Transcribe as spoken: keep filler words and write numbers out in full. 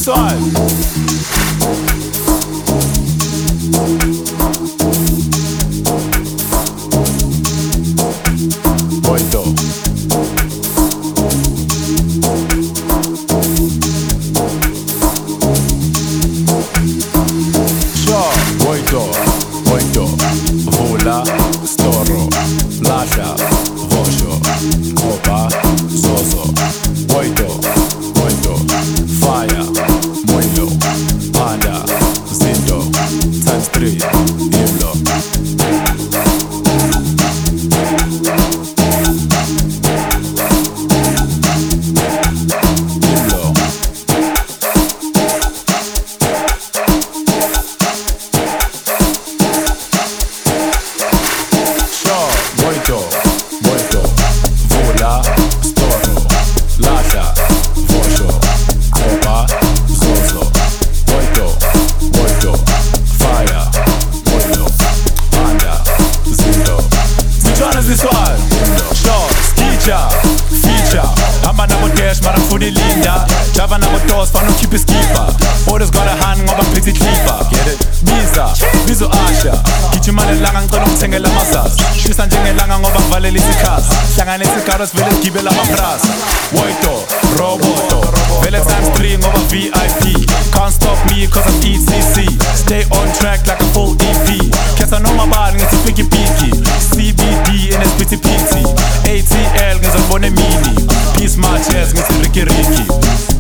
this one. Boito. Sure, Boito, Boito, Vula, Storo, Lasha, Vosho, Kopa, Zozo, Boito, Boito, Fire, Moilo, Panda, Zindo, times three, Imlo. Boito, Boito, Vula, Storo, Lasha, Vosho, Kopa, Zozo, Boito, Boito, Fire, Moilo, Panda, Zindo. Which one is this one? Short, teacher, feature. Hamba nabo dash, mara ngifuna ilinda. Java nabo doors, fana ukhipha iskipper. Orders got a hand, ngoba ngiphethe ikhipha. Get it? Biza, bizo Asha. Gijima nelanga ngicela ungithengela amasasi. Shisa njengelanga ngoba ngivalela isikhasi. Hlangana isigara sivele sigibela amabrasi. Boito, Roboto, vele times three ngoba V I P. Can't stop me cause I'm E T C. Stay on track like a full E P. Kesa noma bali ngithi piki piki. C B D in S P T P T. A T L ngizobona emini. Peace my chest ngithi Ricky Ricky.